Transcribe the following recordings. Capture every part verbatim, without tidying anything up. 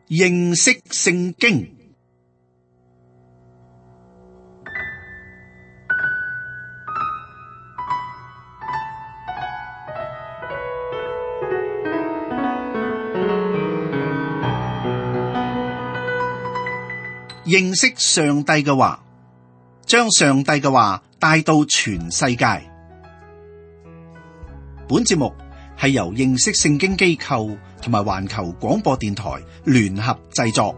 認識聖經。認識上帝嘅話，將上帝嘅話帶到全世界。本節目係由認識聖經機構同埋環球廣播電台聯合製作。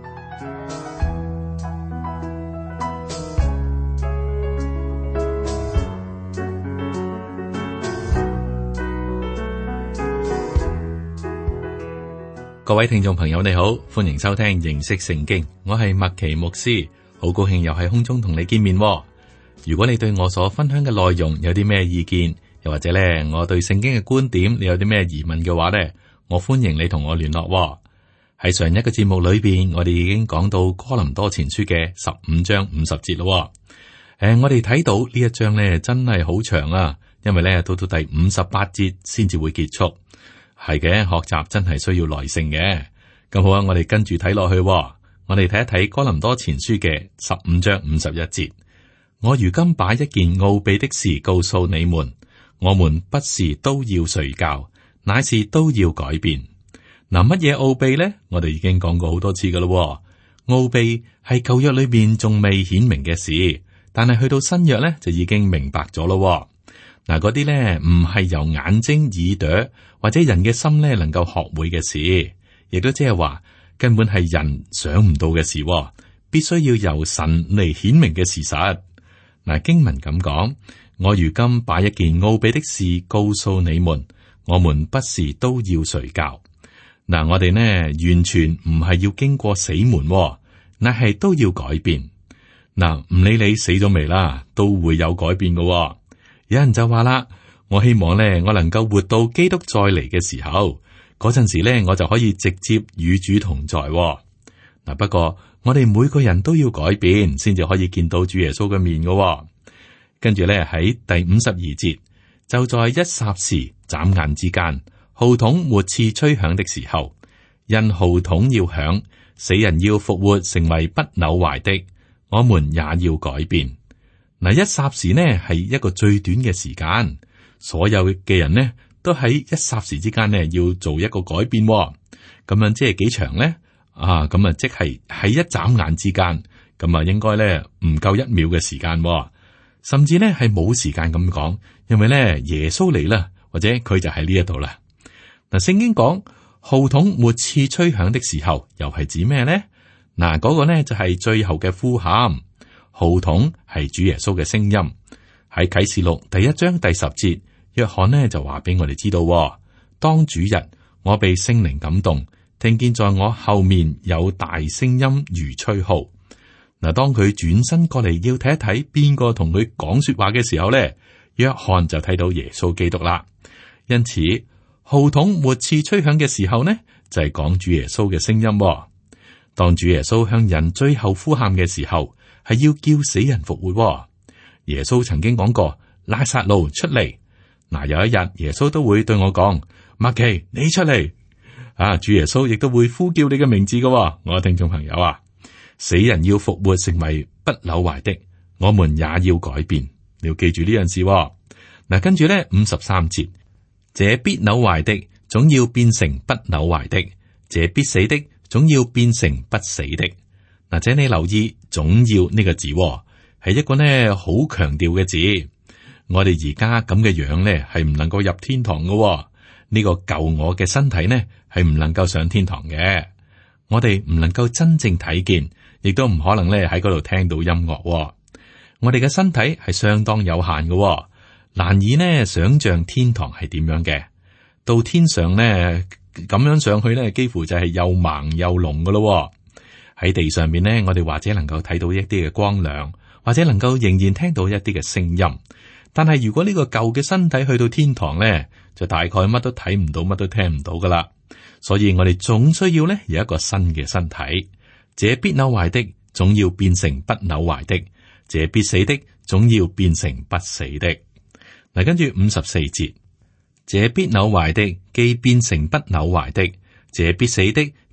各位聽眾朋友，你好，歡迎收聽認識聖經。我係麥奇牧師，好高興又喺空中同你見面。如果你對我所分享嘅內容有啲咩意見，又或者咧我對聖經嘅觀點你有啲咩疑問嘅話咧，我歡迎你同我聯絡。喺上一個節目裏邊，我哋已經講到哥林多前書嘅十五章五十節咯。誒、呃，我哋睇到呢一章咧真係好長啊，因為咧到到第五十八節先至會結束。係嘅，學習真係需要耐性嘅。咁好啊，我哋跟住睇落去，我哋睇一睇哥林多前書嘅十五章五十一節。我如今把一件奧秘的事告訴你們，我們不是都要睡覺，乃是都要改變。嗱，乜嘢奧秘呢？我哋已經講過好多次噶啦。奧秘係舊約裏邊仲未顯明嘅事，但係去到新約咧就已經明白咗咯。嗱，嗰啲咧唔係由眼睛、耳朵或者人嘅心咧能夠學會嘅事，亦都即係話根本係人想唔到嘅事，必須要由神嚟顯明嘅事實。嗱，經文咁講，我如今把一件奧秘的事告訴你們，我們不是都要睡覺。嗱，我哋呢完全唔係要經過死門，乃係都要改變。嗱，唔理你死咗未啦，都會有改變嘅。有人就話啦，我希望咧，我能夠活到基督再嚟嘅時候，嗰陣時咧，我就可以直接與主同在。嗱，不過我哋每個人都要改變，先至可以見到主耶穌嘅面嘅。跟住咧喺第五十二節，就在一霎時、眨眼之間，號筒末次吹響的時候，因號筒要響，死人要復活，成為不朽壞的，我們也要改變。嗱，一霎時呢係一個最短嘅時間，所有嘅人呢都喺一霎時之間呢要做一個改變，咁樣即係幾長呢？啊，咁啊即係喺一眨眼之間，咁啊應該咧唔夠一秒嘅時間，甚至呢係冇時間咁講，因為咧耶穌嚟啦，或者佢就喺呢一度啦。嗱，聖經講號筒末次吹響的時候，又係指咩呢？嗱，嗰個呢就係最後嘅呼喊。號筒係主耶穌嘅聲音，喺啟示錄第一章第十節，約翰呢就話俾我哋知道，當主日，我被聖靈感動，聽見在我後面有大聲音如吹號。嗱，當佢轉身過嚟要睇一睇邊個同佢講說話嘅時候咧，約翰就睇到耶穌基督啦。因此，號筒末次吹響嘅時候呢，就係講主耶穌嘅聲音。當主耶穌向人最後呼喊嘅時候，係要叫死人復活。耶穌曾經講過，拉撒路出嚟。嗱，有一日耶穌都會對我講，麥奇，你出嚟。啊，主耶穌亦都會呼叫你嘅名字嘅。我聽眾朋友啊，死人要復活成為不朽壞的，我們也要改變。你要記住呢樣事。嗱，跟住咧五十三節，這必朽壞的總要變成不朽壞的，這必死的總要變成不死的。嗱，請你留意總要呢個字，係一個呢好強調嘅字。我哋而家咁嘅樣呢，係唔能夠入天堂嘅。呢個舊我嘅身體呢，係唔能夠上天堂嘅。我哋唔能夠真正睇見，亦都唔可能咧喺嗰度聽到音樂。我哋嘅身體係相當有限嘅，難以呢想象天堂係點樣嘅。到天上呢，咁樣上去呢，幾乎就係又盲又聾嘅咯。喺地上面呢，我哋或者能夠睇到一啲嘅光亮，或者能夠仍然聽到一啲嘅聲音。但係如果呢個舊嘅身體去到天堂呢，就大概乜都睇唔到，乜都聽唔到噶啦。所以我哋總需要呢有一個新嘅身體。這必朽壞的總要變成不朽壞的，這必死的總要變成不死的。嗱，跟住五十四節，這必朽壞的既變成不朽壞的，這必死的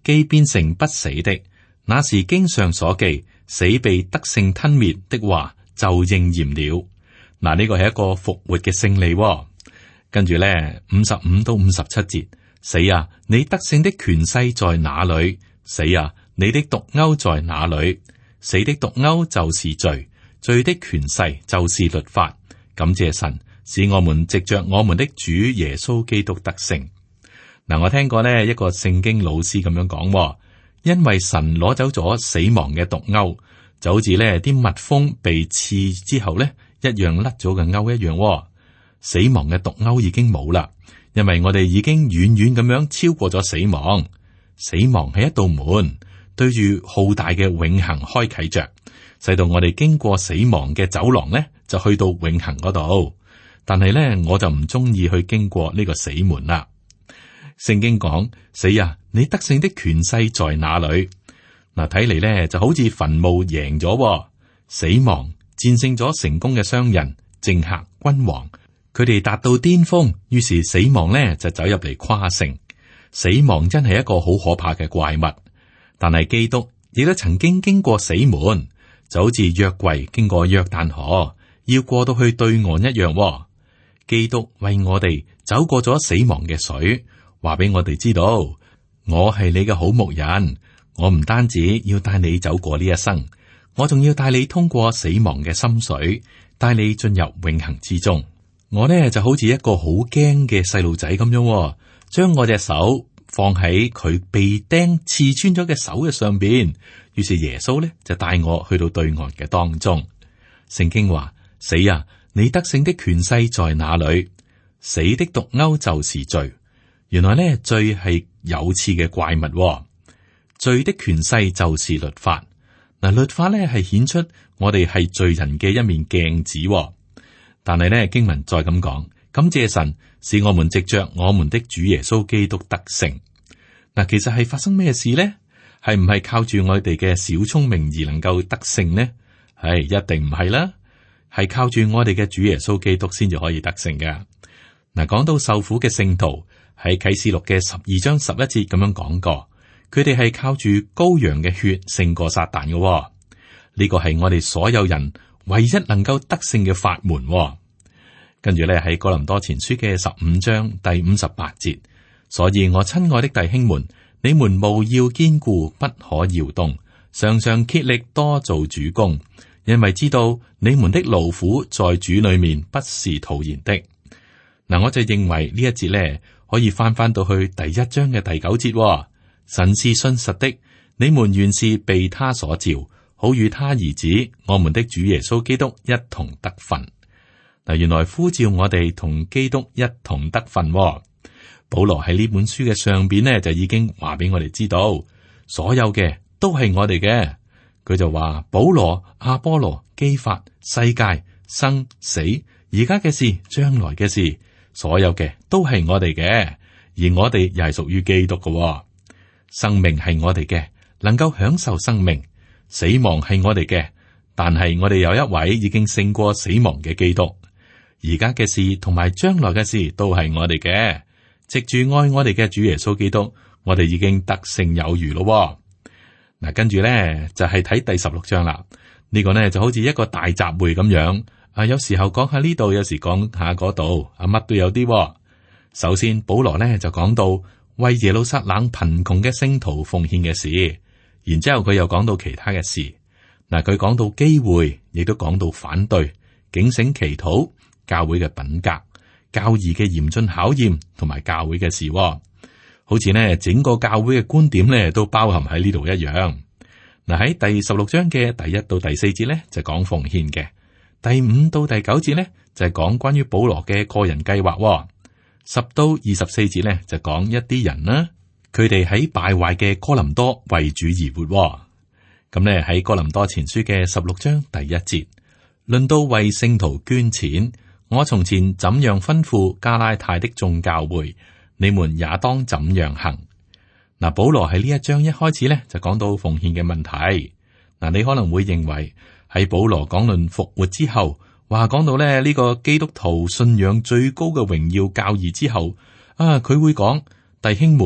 既變成不死的，那時經上所記，死被得勝吞滅的話就應驗了。嗱，呢個係一個復活嘅勝利喎。跟住咧，五十五到五十七節，死啊，你得勝的權勢在哪裏？死啊，你的毒鈎在哪裏？死的毒鈎就是罪，罪的權勢就是律法。感謝神，使我們藉着我們的主耶穌基督得勝。嗱，我聽過呢一個聖經老師咁樣講喎，因為神攞走咗死亡嘅毒鈎，就好似呢啲蜜蜂被刺之後呢一樣甩咗嘅鈎一樣喎。死亡嘅毒鈎已經冇啦，因為我哋已經遠遠咁樣超過咗死亡。死亡係一道門，對住浩大嘅永恆開啟着，使到我哋經過死亡嘅走廊呢，就去到永恆嗰度。但係呢，我就唔中意去經過呢個死門啦。聖經講：死啊，你得勝的權勢在哪裏？嗱，睇嚟呢就好似墳墓贏咗，死亡戰勝咗成功嘅商人、政客、君王。佢哋達到巔峰，於是死亡呢就走入嚟誇勝。死亡真係一個好可怕嘅怪物，但係基督亦都曾經經過死門，就好似約櫃經過約旦河，要過到去對岸一樣。基督為我哋走過咗死亡嘅水，話俾我哋知道，我係你嘅好牧人，我唔單止要帶你走過呢一生，我仲要帶你通過死亡嘅深水，帶你進入永恆之中。我呢就好似一個好驚嘅細路仔咁樣，將我隻手放喺佢被釘刺穿咗嘅手嘅上邊，於是耶穌呢就帶我去到對岸嘅當中。聖經話：死啊，你得勝的權勢在哪裏？死的毒鈎就是罪。原來呢，罪係有刺嘅怪物，罪的權勢就是律法。嗱，律法呢係顯出我哋係罪人嘅一面鏡子。但係呢，經文再咁講，感謝神，使我們藉着我們的主耶穌基督得勝。嗱，其實係發生咩事呢？係唔係靠住我哋嘅小聰明而能夠得勝呢？係一定唔係啦，係靠住我哋嘅主耶穌基督先至可以得勝嘅。嗱，講到受苦嘅聖徒喺啟示錄嘅十二章十一節咁樣講過，佢哋係靠住羔羊嘅血勝過撒旦嘅。呢個係我哋所有人唯一能夠得勝嘅法門。跟住咧喺哥林多前書嘅十五章第五十八節，所以我親愛的弟兄們，你們務要堅固，不可搖動，常常竭力多做主工，因為知道你們的勞苦在主裏面不是徒然的。嗱，我就認為呢一節咧可以翻翻到去第一章嘅第九節，神是信實的，你們原是被他所召，好與他兒子我們的主耶穌基督一同得分。嗱，原來呼召我哋同基督一同得分。保羅喺呢本書嘅上邊呢，就已經話俾我哋知道，所有嘅都係我哋嘅。佢就話保羅、阿波羅、基法、世界、生死，而家嘅事、將來嘅事，所有嘅都係我哋嘅，而我哋又係屬於基督嘅。生命係我哋嘅，能夠享受生命；死亡係我哋嘅，但係我哋有一位已經勝過死亡嘅基督。而家嘅事同埋將來嘅事都係我哋嘅，藉住愛我哋嘅主耶穌基督，我哋已經得勝有餘咯。嗱，跟住咧就係睇第十六章啦。呢個呢就好似一個大集會咁樣，啊，有時候講下呢度，有時講下嗰度，啊，乜都有啲。首先，保羅呢就講到為耶路撒冷貧窮嘅聖徒奉獻嘅事，然之後佢又講到其他嘅事。嗱，佢講到機會，亦都講到反對、警醒、祈禱。教會嘅品格、教義嘅嚴峻考驗，同埋教會嘅事，好似呢整個教會嘅觀點呢都包含喺呢度一樣。嗱，喺第十六章嘅第一到第四節呢，就講奉獻嘅，第五到第九節呢，就係講關於保羅嘅個人計劃，十到二十四節呢，就講一啲人啦，佢哋喺敗壞嘅哥林多為主而活。咁呢喺哥林多前書嘅十六章第一節，論到為聖徒捐錢。我從前怎樣吩咐加拉太的眾教會，你們也當怎樣行。嗱，保羅喺呢一章一開始咧就講到奉獻嘅問題。嗱，你可能會認為喺保羅講論復活之後，話講到咧呢個基督徒信仰最高嘅榮耀教義之後，啊，佢會講弟兄們，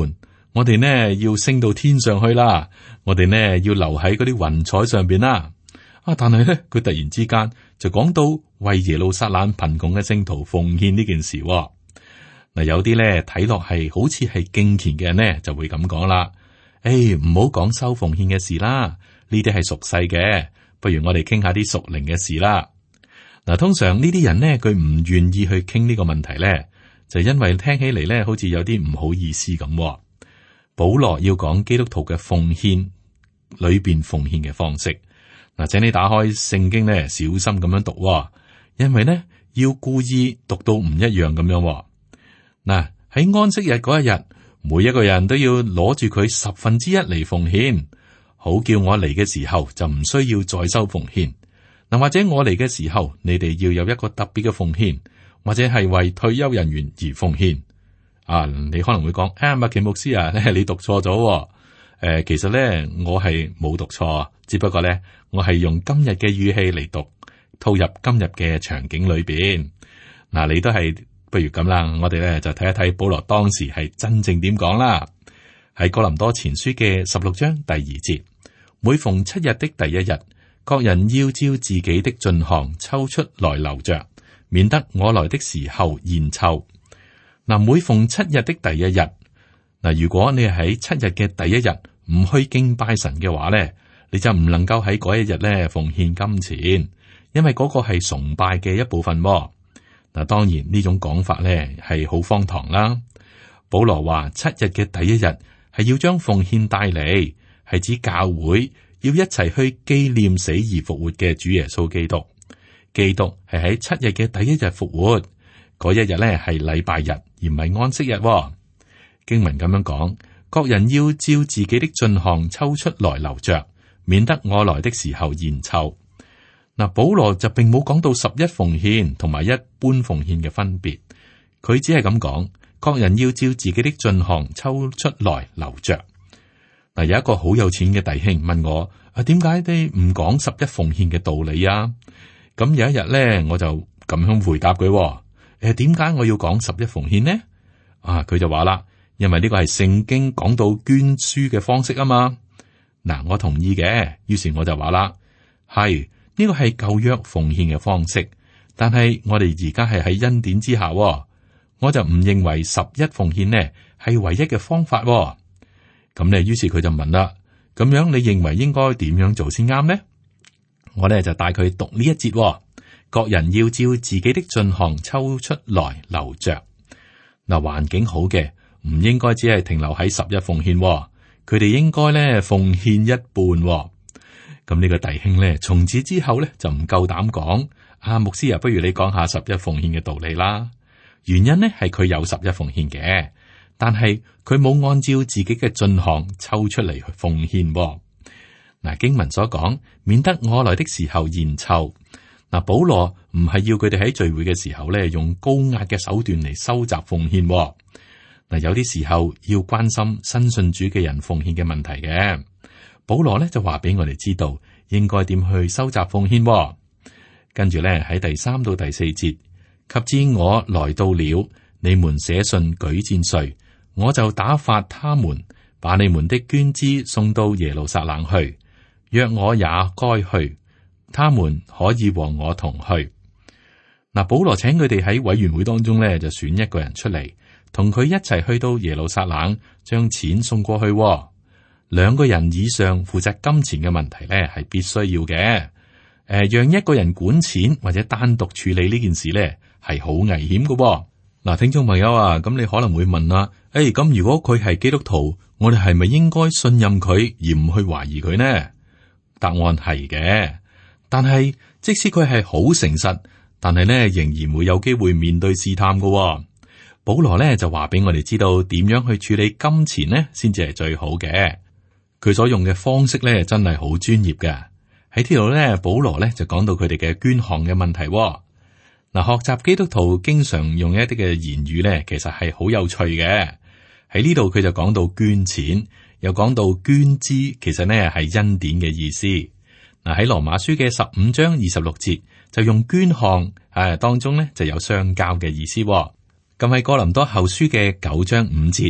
我哋呢要升到天上去啦，我哋呢要留喺嗰啲雲彩上邊啦。啊，但係咧，佢突然之間就講到為耶路撒冷貧窮嘅聖徒奉獻呢件事。嗱，有啲咧睇落係好似係敬虔嘅人呢，就會咁講啦。誒，唔好講收奉獻嘅事啦，呢啲係屬世嘅，不如我哋傾下啲屬靈嘅事啦。嗱，通常呢啲人呢，佢唔願意去傾呢個問題咧，就因為聽起嚟咧，好似有啲唔好意思咁。保羅要講基督徒嘅奉獻裏邊奉獻嘅方式。嗱，請你打開聖經咧，小心咁樣讀，因為咧要故意讀到唔一樣咁樣。嗱，喺安息日嗰一日，每一個人都要攞住佢十分之一嚟奉獻，好叫我嚟嘅時候就唔需要再收奉獻。嗱，或者我嚟嘅時候，你哋要有一個特別嘅奉獻，或者係為退休人員而奉獻。啊，你可能會講，啊，麥奇牧師啊，你讀錯咗。誒、呃，其實咧我係冇讀錯，只不過咧。我係用今日嘅語氣嚟讀，套入今日嘅場景裏邊。嗱，你都係不如咁啦，我哋咧就睇一睇保羅當時係真正點講啦。喺哥林多前書嘅十六章第二節，每逢七日的第一日，各人要照自己的進項抽出來留着，免得我來的時候現湊。嗱，每逢七日的第一日，嗱，如果你係喺七日嘅第一日唔去敬拜神嘅話咧，你就唔能夠喺嗰一日咧奉獻金錢，因為嗰個係崇拜嘅一部分。嗱，當然呢種講法咧係好荒唐啦。保羅話七日嘅第一日係要將奉獻帶嚟，係指教會要一齊去紀念死而復活嘅主耶穌基督。基督係喺七日嘅第一日復活，嗰一日咧係禮拜日，而唔係安息日。經文咁樣講，各人要照自己的進項抽出來留着，免得我來的時候現湊。嗱，保羅就並冇講到十一奉獻同埋一般奉獻嘅分別，佢只係咁講，各人要照自己的進項抽出來留着。嗱，有一個好有錢嘅弟兄問我：啊，點解你唔講十一奉獻嘅道理啊？咁有一日咧，我就咁樣回答佢：誒，點解我要講十一奉獻呢？啊，佢就話啦，因為呢個係聖經講到捐輸嘅方式啊嘛。嗱，我同意嘅，於是我就話啦，係呢個係舊約奉獻嘅方式，但係我哋而家係喺恩典之下，我就唔認為十一奉獻呢係唯一嘅方法。咁咧，於是佢就問啦，咁樣你認為應該點樣做先啱呢？我咧就帶佢讀呢一節，各人要照自己的進項抽出來留着。嗱，環境好嘅唔應該只係停留喺十一奉獻，佢哋應該咧奉獻一半。咁呢個弟兄咧，從此之後咧就唔夠膽講。啊，牧師啊，不如你講下十一奉獻嘅道理啦。原因呢係佢有十一奉獻嘅，但係佢冇按照自己嘅進項抽出嚟去奉獻。嗱，經文所講，免得我來的時候現湊。嗱，保羅唔係要佢哋喺聚會嘅時候咧用高壓嘅手段嚟收集奉獻。嗱，有啲時候要關心新信主嘅人奉獻嘅問題嘅。保羅咧就話俾我哋知道應該點去收集奉獻。跟住咧喺第三到第四節，及至我來到了，你們寫信舉薦誰，我就打發他們把你們的捐資送到耶路撒冷去。若我也該去，他們可以和我同去。嗱，保羅請佢哋喺委員會當中咧就選一個人出嚟，同佢一齊去到耶路撒冷，將錢送過去。兩個人以上負責金錢嘅問題咧，係必須要嘅。誒、呃，讓一個人管錢或者單獨處理呢件事咧，係好危險嘅。嗱，聽眾朋友啊，咁你可能會問啦，誒、欸，咁如果佢係基督徒，我哋係咪應該信任佢而唔去懷疑佢呢？答案係嘅，但係即使佢係好誠實，但係咧仍然會有機會面對試探嘅。保羅咧就話俾我哋知道點樣去處理金錢呢，先至係最好嘅。佢所用嘅方式咧，真係好專業嘅。喺呢度咧，保羅咧就講到佢哋嘅捐項嘅問題。嗱，學習基督徒經常用一啲嘅言語咧，其實係好有趣嘅。喺呢度佢就講到捐錢，又講到捐資，其實呢係恩典嘅意思。嗱，喺羅馬書嘅十五章二十六節就用捐項，誒當中咧就有相交嘅意思。咁喺哥林多後書嘅九章五節，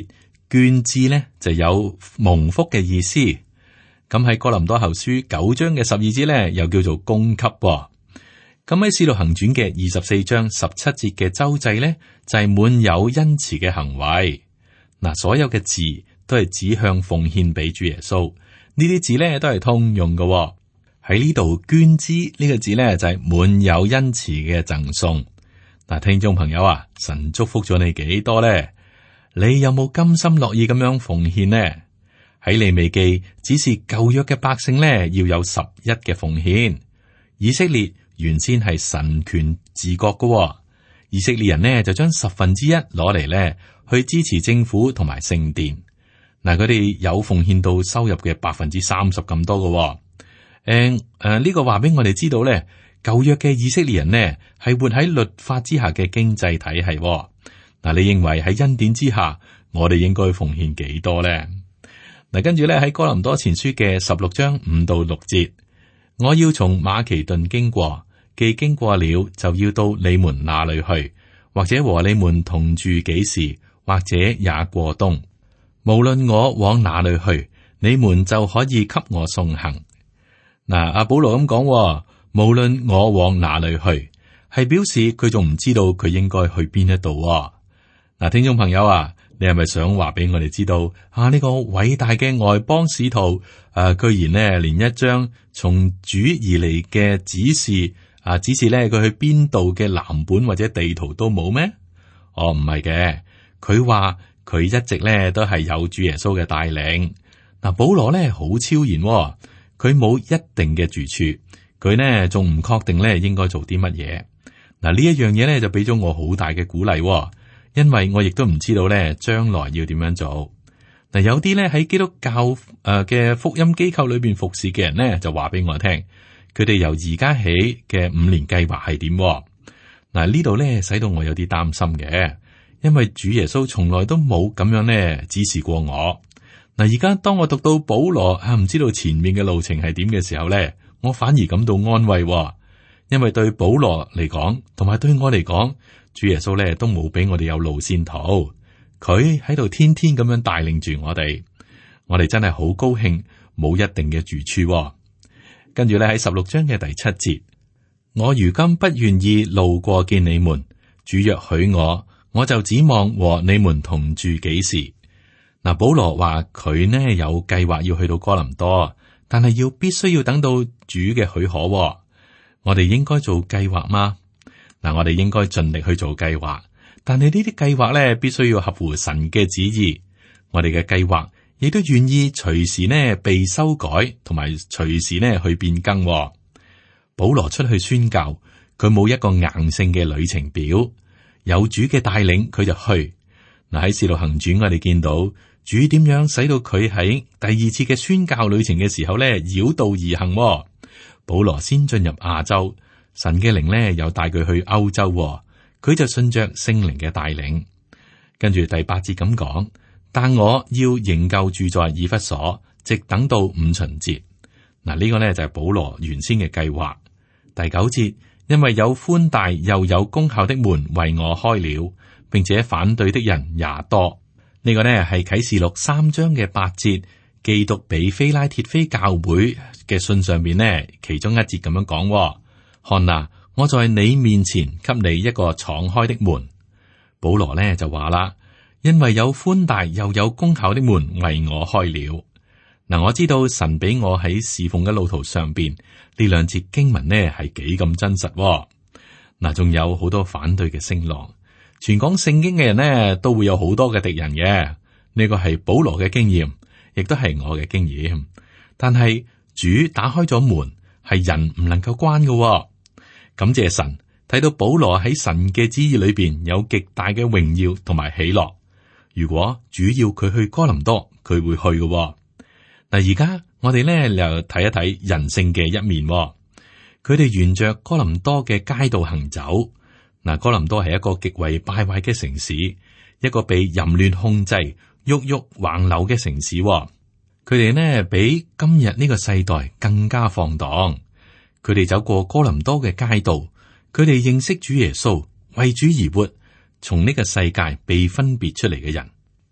捐資咧就有蒙福嘅意思。咁喺哥林多後書九章嘅十二節咧，又叫做供給。咁喺使徒行傳嘅二十四章十七節嘅周濟咧，就係、是、滿有恩慈嘅行為。嗱，所有嘅字都係指向奉獻俾主耶穌。呢啲字咧都係通用嘅。喺呢度捐資呢個字咧就係、是、滿有恩慈嘅贈送。嗱，聽眾朋友啊，神祝福咗你幾多咧？你有冇甘心樂意咁樣奉獻呢？喺利未記指示舊約嘅百姓咧，要有十一嘅奉獻。以色列原先係神權治國嘅、哦，以色列人呢就將十分之一攞嚟咧去支持政府同埋聖殿。嗱，佢哋有奉獻到收入嘅百分之三十咁多嘅、哦。誒誒，呢、呃這個話俾我哋知道咧，舊約嘅以色列人呢係活喺律法之下嘅經濟體系、哦。嗱，你認為喺恩典之下，我哋應該奉獻幾多咧？嗱，跟住咧喺哥林多前書嘅十六章五到六節，我要從馬其頓經過，既經過了，就要到你們那裏去，或者和你們同住幾時，或者也過冬。無論我往哪裏去，你們就可以給我送行。嗱，阿保羅咁講，無論我往哪裏去，係表示佢仲唔知道佢應該去邊一度。嗱，聽眾朋友啊，你係咪想話俾我哋知道啊？呢個偉大嘅外邦使徒啊，居然呢連一張從主而嚟嘅指示啊，指示咧佢去邊度嘅藍本或者地圖都冇咩？哦，唔係嘅，佢話佢一直咧都係有主耶穌嘅帶領。嗱，保羅咧好超然，佢冇一定嘅住處，佢呢仲唔確定咧應該做啲乜嘢。嗱，呢一樣嘢咧就俾咗我好大嘅鼓勵。因為我亦都唔知道咧，將來要點樣做。嗱，有啲咧喺基督教誒嘅福音機構裏邊服侍嘅人咧，就話俾我聽，佢哋由而家起嘅五年計劃係點。嗱，呢度咧使到我有啲擔心嘅，因為主耶穌從來都冇咁樣咧指示過我。嗱，而家當我讀到保羅啊，唔知道前面嘅路程係點嘅時候咧，我反而感到安慰，因為對保羅嚟講，同埋對我嚟講，主耶穌咧都冇俾我哋有路線圖，佢喺度天天咁樣帶領住我哋，我哋真係好高興，冇一定嘅住處。跟住咧喺十六章嘅第七節，我如今不願意路過見你們，主若許我，我就指望和你們同住幾時。嗱，保羅話佢呢有計劃要去到哥林多，但係要必須要等到主嘅許可。我哋應該做計劃嗎？嗱，我哋應該盡力去做計劃，但係呢啲計劃咧必須要合乎神嘅旨意。我哋嘅計劃亦都願意隨時呢被修改，同埋隨時呢去變更。保羅出去宣教，佢冇一個硬性嘅旅程表，有主嘅帶領佢就去。嗱，喺使徒行傳我哋見到主點樣使到佢喺第二次嘅宣教旅程嘅時候咧繞道而行。保羅先進入亞洲。神嘅靈咧又帶佢去歐洲，佢就順着聖靈嘅帶領。跟住第八節咁講，但我要仍舊住在以弗所，直等到五旬節。嗱，呢個呢就係保羅原先嘅計劃。第九節，因為有寬大又有功效的門為我開了，並且反對的人也多。呢個呢係啟示錄三章嘅八節，基督俾非拉鐵非教會嘅信上邊呢其中一節咁樣講。看哪，我在你面前給你一個敞開的門。保羅呢就話啦，因為有寬大又有功效的門為我開了。嗱，我知道神俾我喺侍奉嘅路途上邊呢兩節經文呢係幾咁真實。嗱，仲有好多反對嘅聲浪，全講聖經嘅人呢都會有好多嘅敵人嘅。呢個係保羅嘅經驗，亦都係我嘅經驗。但係主打開咗門，係人唔能夠關嘅。感謝神，睇到保羅喺神嘅旨意裏邊有極大嘅榮耀同埋喜樂。如果主要佢去哥林多，佢會去嘅。嗱，而家我哋咧又睇一睇人性嘅一面。佢哋沿着哥林多嘅街道行走。嗱，哥林多係一個極為敗壞嘅城市，一個被淫亂控制、鬱鬱橫流嘅城市。佢哋呢比今日呢個世代更加放蕩。佢哋走過哥林多嘅街道，佢哋認識主耶穌，為主而活，從呢個世界被分別出嚟嘅人。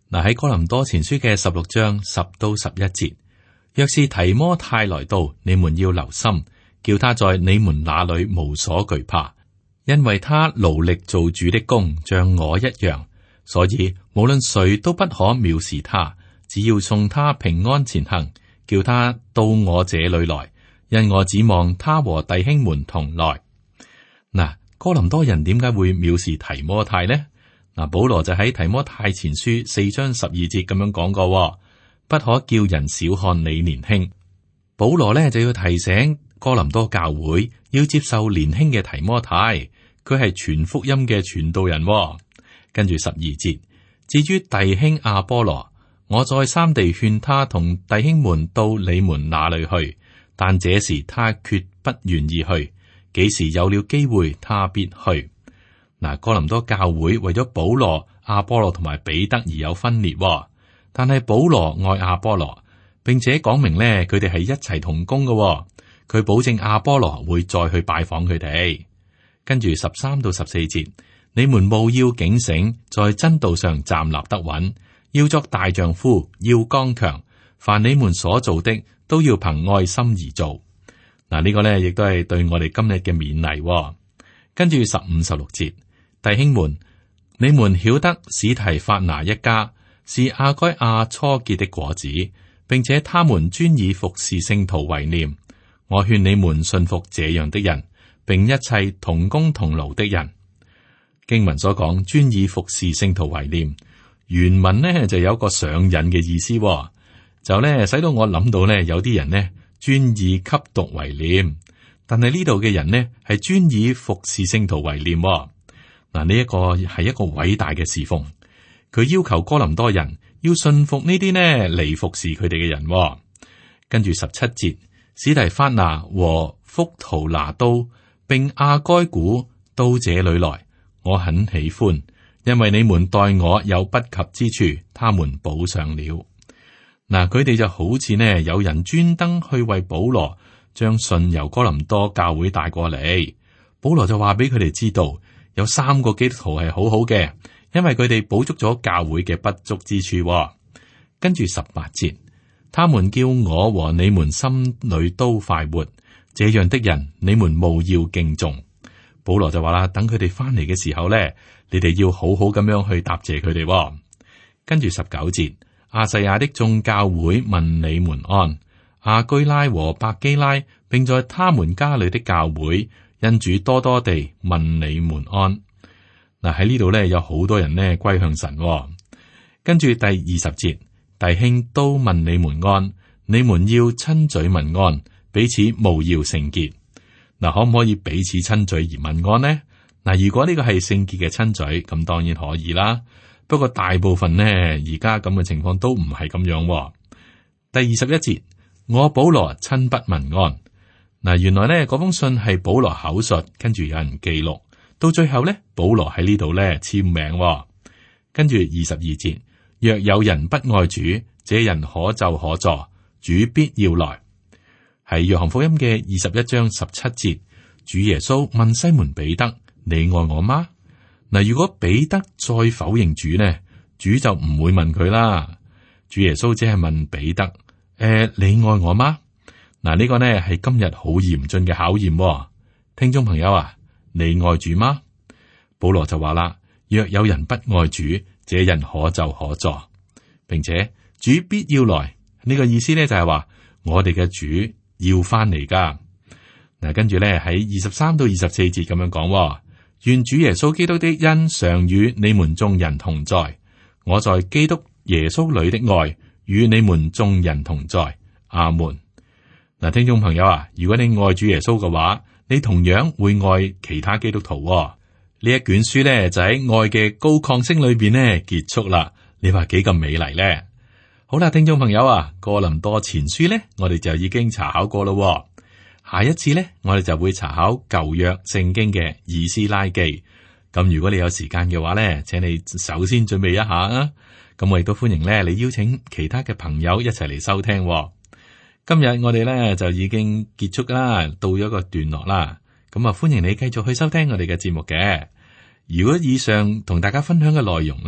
嗱，喺哥林多前書嘅十六章十到十一節，若是提摩太來到，你們要留心，叫他在你們那裏無所懼怕，因為他勞力做主的工，像我一樣，所以無論誰都不可藐視他，只要送他平安前行，叫他到我這裏來，因我指望他和弟兄們同來。嗱，哥林多人點解會藐視提摩太呢？嗱，保羅就喺提摩太前書四章十二節咁樣講過，不可叫人小看你年輕。保羅呢就要提醒哥林多教會要接受年輕嘅提摩太，佢係傳福音嘅傳道人。跟住十二節，至於弟兄阿波羅，我再三地勸他同弟兄們到你們那裏去，但這時他決不願意去。幾時有了機會，他必去。嗱，哥林多教會為咗保羅、阿波羅同埋彼得而有分裂，但係保羅愛阿波羅，並且講明咧佢哋係一齊同工嘅。佢保證阿波羅會再去拜訪佢哋。跟住十三到十四節，你們務要警醒，在真道上站立得穩，要作大丈夫，要剛強。凡你們所做的，都要憑愛心而做。嗱，呢個咧亦都係對我哋今日嘅勉勵。跟住十五、十六節。弟兄們，你們曉得史提法拿一家是亞該亞初結的果子，並且他們專以服侍聖徒為念。我勸你們信服這樣的人，並一切同工同勞的人。經文所講專以服侍聖徒為念，原文呢就有個上癮嘅意思，就呢使到我諗到呢有啲人呢專以吸毒為念，但係呢度嘅人呢係專以服侍聖徒為念。嗱，呢一個係一個偉大嘅侍奉，佢要求哥林多人要信服呢啲呢嚟服侍佢哋嘅人。跟住十七節，史提法拿和福圖拿都並亞該古到這裏來，我很喜歡，因為你們待我有不及之處，他們補上了。嗱，佢哋就好似呢有人專登去為保羅將信由哥林多教會帶過嚟，保羅就話俾佢哋知道。有三個基督徒係好好嘅，因為佢哋補足咗教會嘅不足之處。跟住十八節，他們叫我和你們心裏都快活，這樣的人你們務要敬重。保羅就話啦，等佢哋翻嚟嘅時候咧，你哋要好好咁樣去答謝佢哋。跟住十九節，亞細亞的眾教會問你們安，亞居拉和百基拉，並在他們家裏的教會。因主多多地問你們安。嗱，喺呢度咧有好多人呢歸向神。跟住第二十節，弟兄都問你們安，你們要親嘴問安，彼此務要聖潔。嗱，可唔可以彼此親嘴而問安呢？嗱，如果呢個係聖潔嘅親嘴，咁當然可以啦。不過大部分呢而家咁嘅情況都唔係咁樣。第二十一節，我保羅親筆問安。嗱，原來咧嗰封信係保羅口述，跟住有人記錄，到最後咧保羅喺呢度咧簽名。跟住二十二節，若有人不愛主，這人可咒可詛，主必要來。係約翰福音嘅二十一章十七節，主耶穌問西門彼得：你愛我嗎？嗱，如果彼得再否認主呢，主就唔會問佢啦。主耶穌只係問彼得：誒、呃，你愛我嗎？嗱，呢個呢係今日好嚴峻嘅考驗、哦，聽眾朋友啊，你愛主嗎？保羅就話啦：若有人不愛主，這人可咒可詛，並且主必要來。呢、這個意思呢就係話我哋嘅主要翻嚟噶。嗱，跟住呢喺二十三到二十四節咁樣講、哦：願主耶穌基督的恩常與你們眾人同在。我在基督耶穌裏的愛與你們眾人同在。阿門。嗱，聽眾朋友啊，如果你愛主耶穌嘅話，你同樣會愛其他基督徒、哦。呢一卷書咧就喺愛嘅高亢聲裏邊咧結束啦。你話幾咁美麗咧？好啦，聽眾朋友啊，哥林多前書咧，我哋就已經查考過咯、哦。下一次咧，我哋就會查考舊約聖經嘅以斯拉記。咁如果你有時間嘅話咧，請你首先準備一下啊。咁我亦都歡迎咧，你邀請其他嘅朋友一齊嚟收聽、哦。今日我哋咧就已經結束啦，到咗一個段落啦。咁啊，歡迎你繼續去收聽我哋嘅節目嘅。如果以上同大家分享嘅內容咧，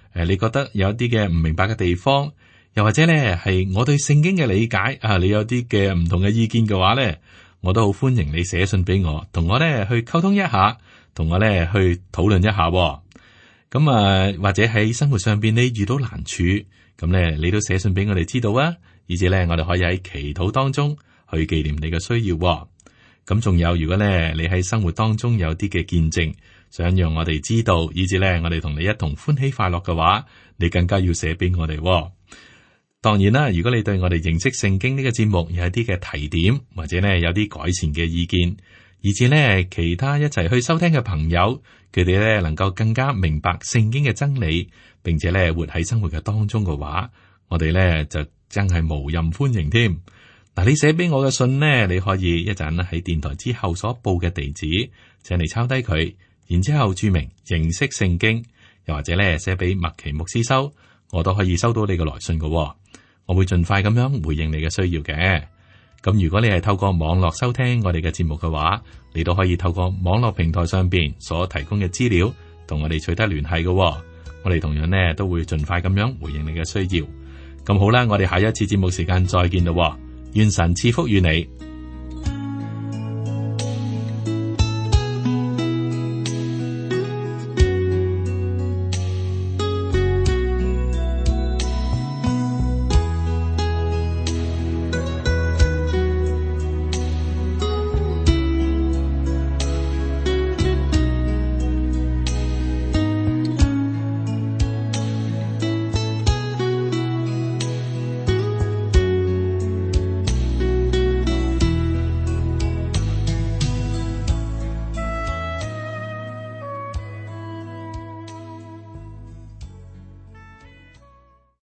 誒，你覺得有一啲嘅唔明白嘅地方，又或者咧係我對聖經嘅理解啊，你有啲嘅唔同嘅意見嘅話咧，我都好歡迎你寫信俾我，同我咧去溝通一下，同我咧去討論一下。咁啊，或者喺生活上邊你遇到難處，咁咧你都寫信俾我哋知道啊，以至咧我哋可以喺祈禱當中去紀念你嘅需要。咁仲有，如果咧你喺生活當中有啲嘅見證，想讓我哋知道，以至咧我哋同你一同歡喜快樂嘅話，你更加要寫俾我哋。當然啦，如果你對我哋認識聖經呢個節目有一啲嘅提點，或者咧有啲改善嘅意見，以至咧其他一齊去收聽嘅朋友，佢哋咧能夠更加明白聖經嘅真理，並且咧活喺生活嘅當中嘅話，我哋咧就真係無任歡迎添。嗱，你寫俾我嘅信呢，你可以一陣喺電台之後所報嘅地址，請你抄低佢，然之後注明認識聖經，又或者咧寫俾麥奇牧師收，我都可以收到你嘅來信嘅。我會盡快咁樣回應你嘅需要嘅。咁如果你係透過網絡收聽我哋嘅節目嘅話，你都可以透過網絡平台上邊所提供嘅資料，同我哋取得聯繫嘅。我哋同樣呢都會盡快咁樣回應你嘅需要。咁好啦，我哋下一次節目時間再見咯。願神賜福與你。